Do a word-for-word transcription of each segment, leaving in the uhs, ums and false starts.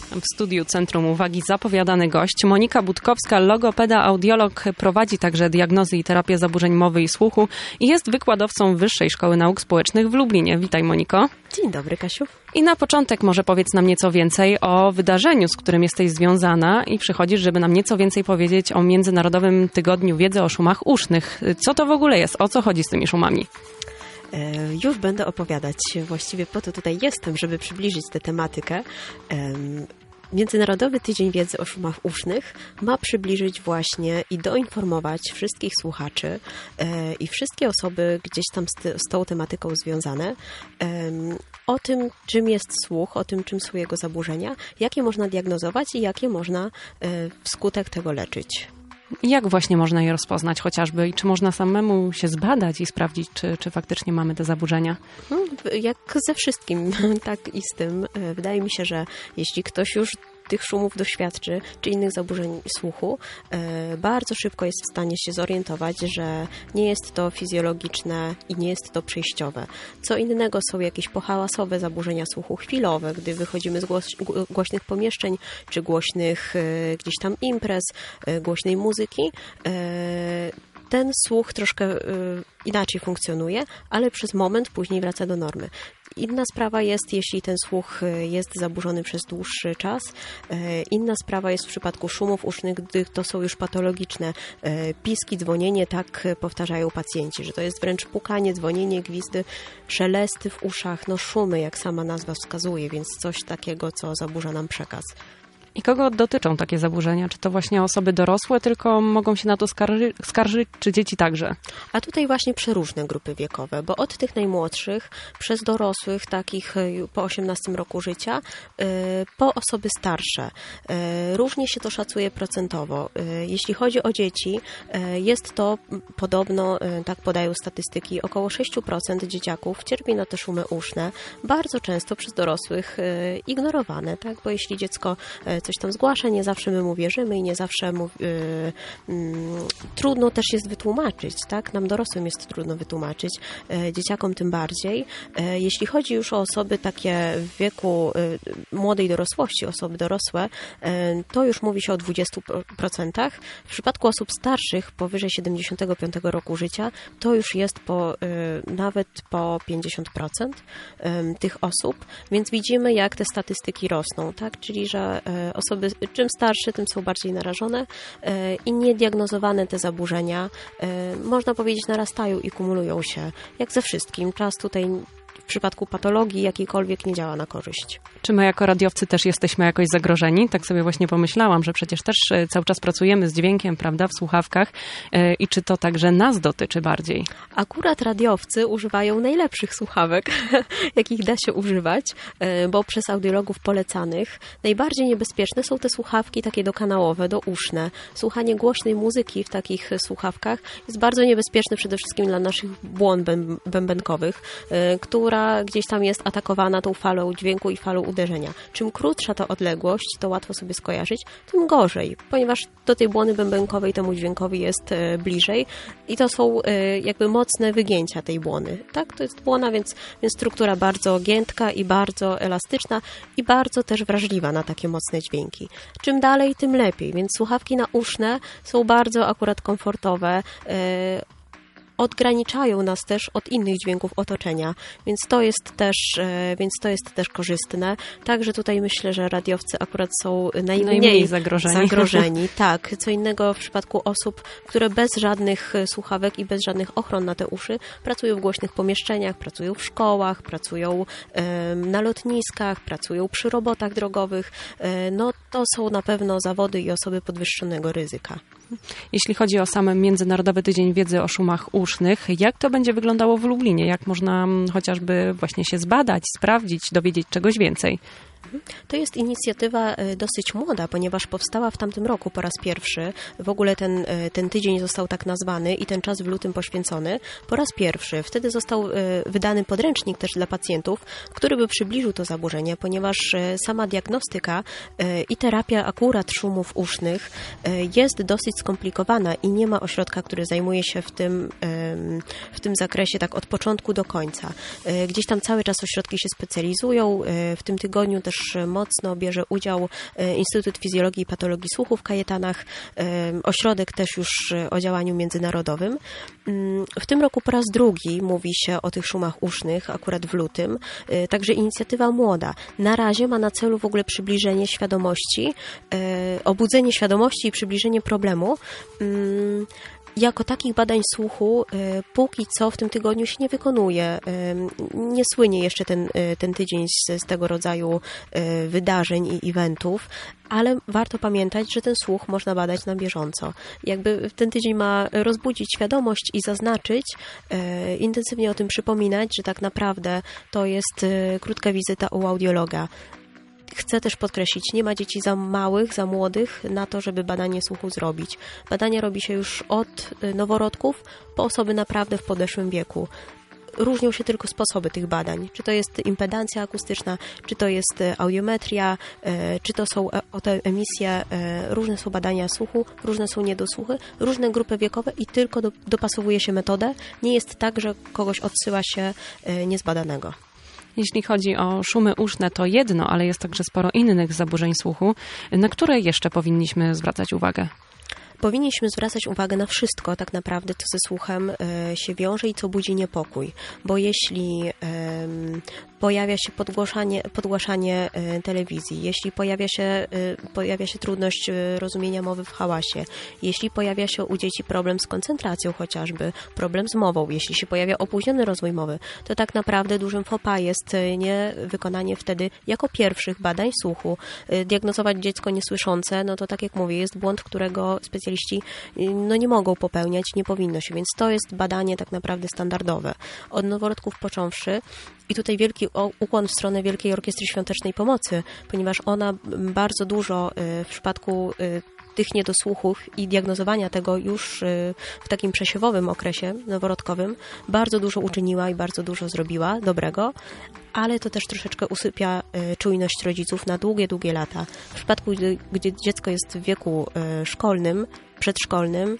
W studiu Centrum Uwagi zapowiadany gość Monika Budkowska, logopeda, audiolog, prowadzi także diagnozy i terapię zaburzeń mowy i słuchu i jest wykładowcą Wyższej Szkoły Nauk Społecznych w Lublinie. Witaj, Moniko. Dzień dobry, Kasiu. I na początek może powiedz nam nieco więcej o wydarzeniu, z którym jesteś związana i przychodzisz, żeby nam nieco więcej powiedzieć o Międzynarodowym Tygodniu Wiedzy o Szumach Usznych. Co to w ogóle jest? O co chodzi z tymi szumami? Już będę opowiadać. Właściwie po to tutaj jestem, żeby przybliżyć tę tematykę. Międzynarodowy Tydzień Wiedzy o Szumach Usznych ma przybliżyć właśnie i doinformować wszystkich słuchaczy i wszystkie osoby gdzieś tam z, z tą tematyką związane o tym, czym jest słuch, o tym, czym są jego zaburzenia, jakie można diagnozować i jakie można wskutek tego leczyć. Jak właśnie można je rozpoznać chociażby i czy można samemu się zbadać i sprawdzić, czy, czy faktycznie mamy te zaburzenia? Jak ze wszystkim, tak i z tym. Wydaje mi się, że jeśli ktoś już tych szumów doświadczy, czy innych zaburzeń słuchu, bardzo szybko jest w stanie się zorientować, że nie jest to fizjologiczne i nie jest to przejściowe. Co innego są jakieś pohałasowe zaburzenia słuchu chwilowe, gdy wychodzimy z głoś- głośnych pomieszczeń, czy głośnych gdzieś tam imprez, głośnej muzyki. Ten słuch troszkę inaczej funkcjonuje, ale przez moment później wraca do normy. Inna sprawa jest, jeśli ten słuch jest zaburzony przez dłuższy czas. Inna sprawa jest w przypadku szumów usznych, gdy to są już patologiczne piski, dzwonienie, tak powtarzają pacjenci, że to jest wręcz pukanie, dzwonienie, gwizdy, szelesty w uszach, no szumy, jak sama nazwa wskazuje, więc coś takiego, co zaburza nam przekaz. I kogo dotyczą takie zaburzenia? Czy to właśnie osoby dorosłe tylko mogą się na to skarży- skarżyć, czy dzieci także? A tutaj właśnie przeróżne grupy wiekowe, bo od tych najmłodszych, przez dorosłych, takich po osiemnastym roku życia, po osoby starsze. Różnie się to szacuje procentowo. Jeśli chodzi o dzieci, jest to podobno, tak podają statystyki, około sześć procent dzieciaków cierpi na te szumy uszne, bardzo często przez dorosłych ignorowane, tak? Bo jeśli dziecko coś tam zgłasza, nie zawsze my mu wierzymy i nie zawsze mu, yy, yy, trudno też jest wytłumaczyć, tak? Nam dorosłym jest trudno wytłumaczyć, yy, dzieciakom tym bardziej. Yy, jeśli chodzi już o osoby takie w wieku yy, młodej dorosłości, osoby dorosłe, yy, to już mówi się o dwudziestu procentach. W przypadku osób starszych, powyżej siedemdziesiątego piątego roku życia, to już jest po, yy, nawet po pięćdziesiąt procent yy, tych osób, więc widzimy, jak te statystyki rosną, tak? Czyli, że yy, osoby czym starsze, tym są bardziej narażone i niediagnozowane te zaburzenia, można powiedzieć, narastają i kumulują się. Jak ze wszystkim. Czas tutaj w przypadku patologii jakiejkolwiek nie działa na korzyść. Czy my jako radiowcy też jesteśmy jakoś zagrożeni? Tak sobie właśnie pomyślałam, że przecież też cały czas pracujemy z dźwiękiem, prawda, w słuchawkach i czy to także nas dotyczy bardziej? Akurat radiowcy używają najlepszych słuchawek, jakich da się używać, bo przez audiologów polecanych najbardziej niebezpieczne są te słuchawki takie dokanałowe, douszne. Słuchanie głośnej muzyki w takich słuchawkach jest bardzo niebezpieczne przede wszystkim dla naszych błon bębenkowych, która gdzieś tam jest atakowana tą falą dźwięku i falą uderzenia. Czym krótsza ta odległość, to łatwo sobie skojarzyć, tym gorzej, ponieważ do tej błony bębenkowej temu dźwiękowi jest e, bliżej i to są e, jakby mocne wygięcia tej błony. Tak, to jest błona, więc, więc struktura bardzo giętka i bardzo elastyczna i bardzo też wrażliwa na takie mocne dźwięki. Czym dalej, tym lepiej, więc słuchawki nauszne są bardzo akurat komfortowe, e, odgraniczają nas też od innych dźwięków otoczenia, więc to jest też, więc to jest też korzystne. Także tutaj myślę, że radiowcy akurat są najmniej, najmniej zagrożeni. zagrożeni. Tak, co innego w przypadku osób, które bez żadnych słuchawek i bez żadnych ochron na te uszy pracują w głośnych pomieszczeniach, pracują w szkołach, pracują um, na lotniskach, pracują przy robotach drogowych. No to są na pewno zawody i osoby podwyższonego ryzyka. Jeśli chodzi o sam Międzynarodowy Tydzień Wiedzy o Szumach Usznych, jak to będzie wyglądało w Lublinie? Jak można chociażby właśnie się zbadać, sprawdzić, dowiedzieć czegoś więcej? To jest inicjatywa dosyć młoda, ponieważ powstała w tamtym roku po raz pierwszy. W ogóle ten, ten tydzień został tak nazwany i ten czas w lutym poświęcony po raz pierwszy. Wtedy został wydany podręcznik też dla pacjentów, który by przybliżył to zaburzenie, ponieważ sama diagnostyka i terapia akurat szumów usznych jest dosyć skomplikowana i nie ma ośrodka, który zajmuje się w tym, w tym zakresie tak od początku do końca. Gdzieś tam cały czas ośrodki się specjalizują. W tym tygodniu też też mocno bierze udział Instytut Fizjologii i Patologii Słuchu w Kajetanach, ośrodek też już o działaniu międzynarodowym. W tym roku po raz drugi mówi się o tych szumach usznych, akurat w lutym, także inicjatywa młoda. Na razie ma na celu w ogóle przybliżenie świadomości, obudzenie świadomości i przybliżenie problemu. Jako takich badań słuchu póki co w tym tygodniu się nie wykonuje. Nie słynie jeszcze ten, ten tydzień z, z tego rodzaju wydarzeń i eventów, ale warto pamiętać, że ten słuch można badać na bieżąco. Jakby ten tydzień ma rozbudzić świadomość i zaznaczyć, intensywnie o tym przypominać, że tak naprawdę to jest krótka wizyta u audiologa. Chcę też podkreślić, nie ma dzieci za małych, za młodych na to, żeby badanie słuchu zrobić. Badania robi się już od noworodków po osoby naprawdę w podeszłym wieku. Różnią się tylko sposoby tych badań. Czy to jest impedancja akustyczna, czy to jest audiometria, czy to są emisje. Różne są badania słuchu, różne są niedosłuchy, różne grupy wiekowe i tylko do, dopasowuje się metodę. Nie jest tak, że kogoś odsyła się niezbadanego. Jeśli chodzi o szumy uszne, to jedno, ale jest także sporo innych zaburzeń słuchu. Na które jeszcze powinniśmy zwracać uwagę? Powinniśmy zwracać uwagę na wszystko tak naprawdę, co ze słuchem się wiąże i co budzi niepokój, bo jeśli um, pojawia się podgłaszanie, podgłaszanie telewizji, jeśli pojawia się, pojawia się trudność rozumienia mowy w hałasie, jeśli pojawia się u dzieci problem z koncentracją chociażby, problem z mową, jeśli się pojawia opóźniony rozwój mowy, to tak naprawdę dużym faux pas jest nie wykonanie wtedy jako pierwszych badań słuchu. Diagnozować dziecko niesłyszące, no to tak jak mówię, jest błąd, którego specjaliści no, nie mogą popełniać, nie powinno się, więc to jest badanie tak naprawdę standardowe. Od noworodków począwszy i tutaj wielki ukłon w stronę Wielkiej Orkiestry Świątecznej Pomocy, ponieważ ona bardzo dużo w przypadku tych niedosłuchów i diagnozowania tego już w takim przesiewowym okresie noworodkowym bardzo dużo uczyniła i bardzo dużo zrobiła dobrego, ale to też troszeczkę usypia czujność rodziców na długie, długie lata. W przypadku, gdy, gdy dziecko jest w wieku szkolnym, przedszkolnym,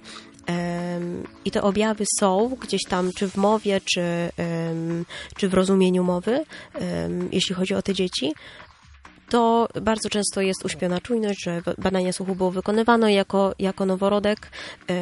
i te objawy są gdzieś tam, czy w mowie, czy, czy w rozumieniu mowy, jeśli chodzi o te dzieci, to bardzo często jest uśpiona czujność, że badanie słuchu było wykonywane jako, jako noworodek.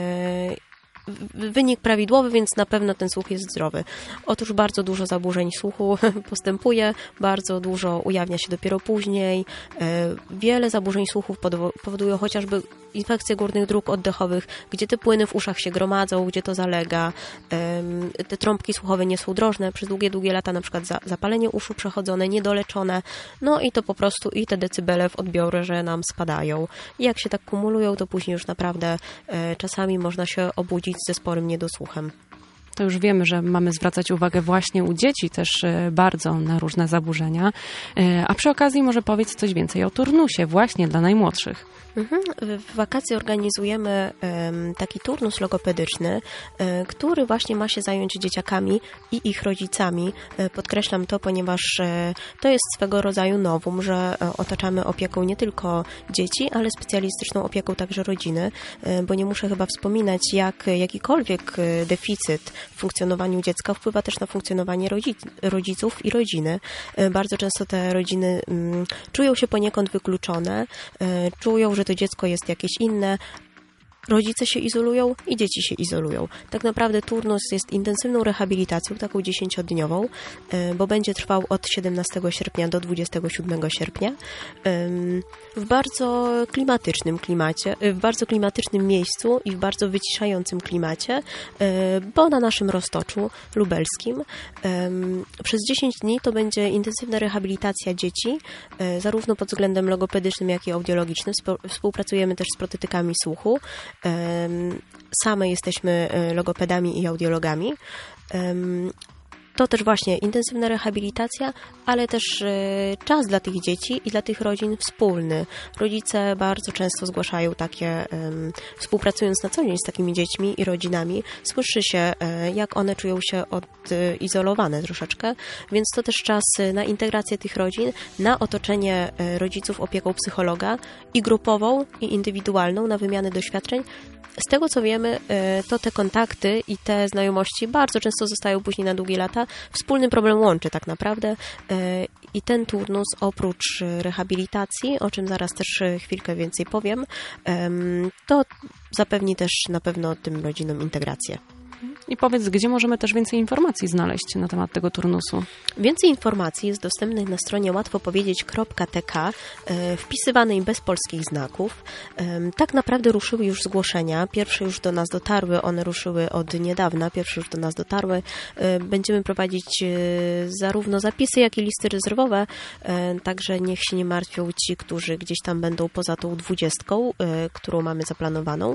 Wynik prawidłowy, więc na pewno ten słuch jest zdrowy. Otóż bardzo dużo zaburzeń słuchu postępuje, bardzo dużo ujawnia się dopiero później. Wiele zaburzeń słuchu powodują chociażby infekcje górnych dróg oddechowych, gdzie te płyny w uszach się gromadzą, gdzie to zalega. Te trąbki słuchowe nie są drożne, przez długie, długie lata na przykład zapalenie uszu przechodzone, niedoleczone, no i to po prostu i te decybele w odbiorze nam spadają. I jak się tak kumulują, to później już naprawdę czasami można się obudzić ze sporym niedosłuchem. To już wiemy, że mamy zwracać uwagę właśnie u dzieci też bardzo na różne zaburzenia. A przy okazji może powiedz coś więcej o turnusie właśnie dla najmłodszych. W wakacje organizujemy taki turnus logopedyczny, który właśnie ma się zająć dzieciakami i ich rodzicami. Podkreślam to, ponieważ to jest swego rodzaju nowum, że otaczamy opieką nie tylko dzieci, ale specjalistyczną opieką także rodziny, bo nie muszę chyba wspominać, jak jakikolwiek deficyt w funkcjonowaniu dziecka wpływa też na funkcjonowanie rodziców i rodziny. Bardzo często te rodziny czują się poniekąd wykluczone, czują, że to dziecko jest jakieś inne, rodzice się izolują i dzieci się izolują. Tak naprawdę turnus jest intensywną rehabilitacją, taką dziesięciodniową, bo będzie trwał od siedemnastego sierpnia do dwudziestego siódmego sierpnia w bardzo klimatycznym klimacie, w bardzo klimatycznym miejscu i w bardzo wyciszającym klimacie, bo na naszym roztoczu lubelskim. Przez dziesięć dni to będzie intensywna rehabilitacja dzieci, zarówno pod względem logopedycznym, jak i audiologicznym. Współpracujemy też z protetykami słuchu. Same jesteśmy logopedami i audiologami. To też właśnie intensywna rehabilitacja, ale też czas dla tych dzieci i dla tych rodzin wspólny. Rodzice bardzo często zgłaszają takie, współpracując na co dzień z takimi dziećmi i rodzinami, słyszy się, jak one czują się odizolowane troszeczkę, więc to też czas na integrację tych rodzin, na otoczenie rodziców opieką psychologa i grupową, i indywidualną, na wymianę doświadczeń, Z tego, co wiemy, to te kontakty i te znajomości bardzo często zostają później na długie lata. Wspólny problem łączy tak naprawdę i ten turnus oprócz rehabilitacji, o czym zaraz też chwilkę więcej powiem, to zapewni też na pewno tym rodzinom integrację. I powiedz, gdzie możemy też więcej informacji znaleźć na temat tego turnusu? Więcej informacji jest dostępnych na stronie łatwopowiedzieć kropka t k, wpisywanej bez polskich znaków. Tak naprawdę ruszyły już zgłoszenia. Pierwsze już do nas dotarły, one ruszyły od niedawna, pierwsze już do nas dotarły. Będziemy prowadzić zarówno zapisy, jak i listy rezerwowe, także niech się nie martwią ci, którzy gdzieś tam będą poza tą dwudziestką, którą mamy zaplanowaną.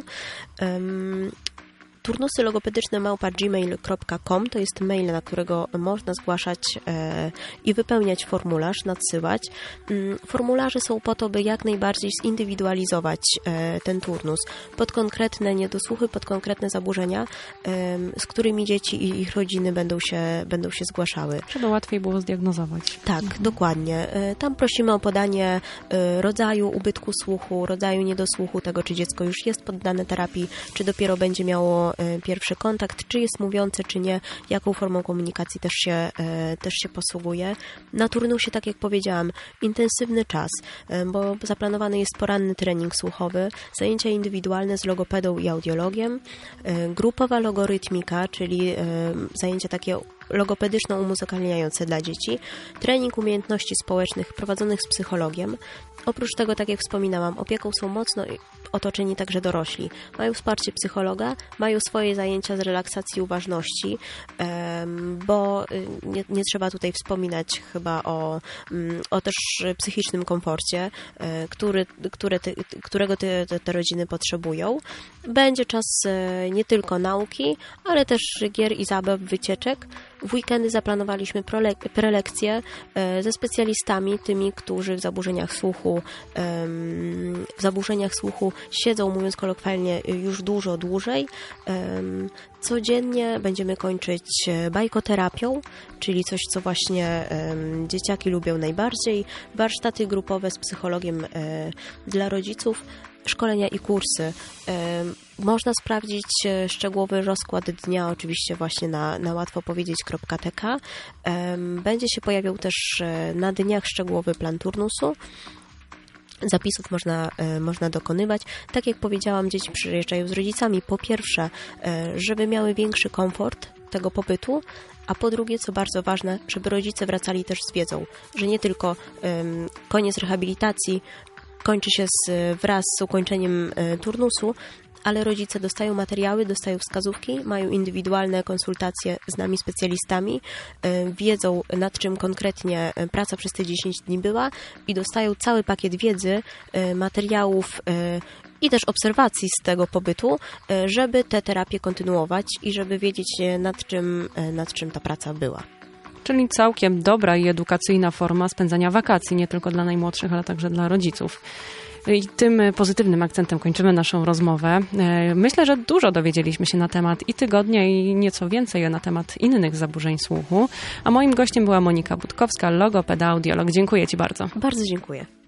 Turnusy logopedyczne małpa gmail kropka com to jest mail, na którego można zgłaszać e, i wypełniać formularz, nadsyłać. Mm, formularze są po to, by jak najbardziej zindywidualizować e, ten turnus pod konkretne niedosłuchy, pod konkretne zaburzenia, e, z którymi dzieci i ich rodziny będą się, będą się zgłaszały. Żeby łatwiej było zdiagnozować. Tak, mhm. dokładnie. E, tam prosimy o podanie e, rodzaju ubytku słuchu, rodzaju niedosłuchu, tego czy dziecko już jest poddane terapii, czy dopiero będzie miało pierwszy kontakt, czy jest mówiące, czy nie, jaką formą komunikacji też się, też się posługuje. Na turnusie, tak jak powiedziałam, intensywny czas, bo zaplanowany jest poranny trening słuchowy, zajęcia indywidualne z logopedą i audiologiem, grupowa logorytmika, czyli zajęcia takie logopedyczno umuzykalniające dla dzieci, trening umiejętności społecznych prowadzonych z psychologiem. Oprócz tego, tak jak wspominałam, opieką są mocno otoczeni także dorośli. Mają wsparcie psychologa, mają swoje zajęcia z relaksacji i uważności, bo nie, nie trzeba tutaj wspominać chyba o, o też psychicznym komforcie, który, które te, którego te, te rodziny potrzebują. Będzie czas nie tylko nauki, ale też gier i zabaw, wycieczek. W weekendy zaplanowaliśmy prelekcje ze specjalistami, tymi, którzy w zaburzeniach słuchu, w zaburzeniach słuchu siedzą, mówiąc kolokwialnie, już dużo dłużej. Codziennie będziemy kończyć bajkoterapią, czyli coś, co właśnie dzieciaki lubią najbardziej. Warsztaty grupowe z psychologiem dla rodziców, szkolenia i kursy. Można sprawdzić szczegółowy rozkład dnia oczywiście właśnie na, na łatwopowiedzieć kropka t k. Będzie się pojawiał też na dniach szczegółowy plan turnusu. Zapisów można, można dokonywać. Tak jak powiedziałam, dzieci przyjeżdżają z rodzicami. Po pierwsze, żeby miały większy komfort tego pobytu, a po drugie, co bardzo ważne, żeby rodzice wracali też z wiedzą, że nie tylko um, koniec rehabilitacji kończy się z, wraz z ukończeniem e, turnusu, ale rodzice dostają materiały, dostają wskazówki, mają indywidualne konsultacje z nami specjalistami, e, wiedzą, nad czym konkretnie praca przez te dziesięć dni była i dostają cały pakiet wiedzy, e, materiałów e, i też obserwacji z tego pobytu, e, żeby te terapie kontynuować i żeby wiedzieć, nad czym, e, nad czym ta praca była. Czyli całkiem dobra i edukacyjna forma spędzania wakacji, nie tylko dla najmłodszych, ale także dla rodziców. I tym pozytywnym akcentem kończymy naszą rozmowę. Myślę, że dużo dowiedzieliśmy się na temat i tygodnia, i nieco więcej na temat innych zaburzeń słuchu. A moim gościem była Monika Budkowska, logopeda, audiolog. Dziękuję Ci bardzo. Bardzo dziękuję.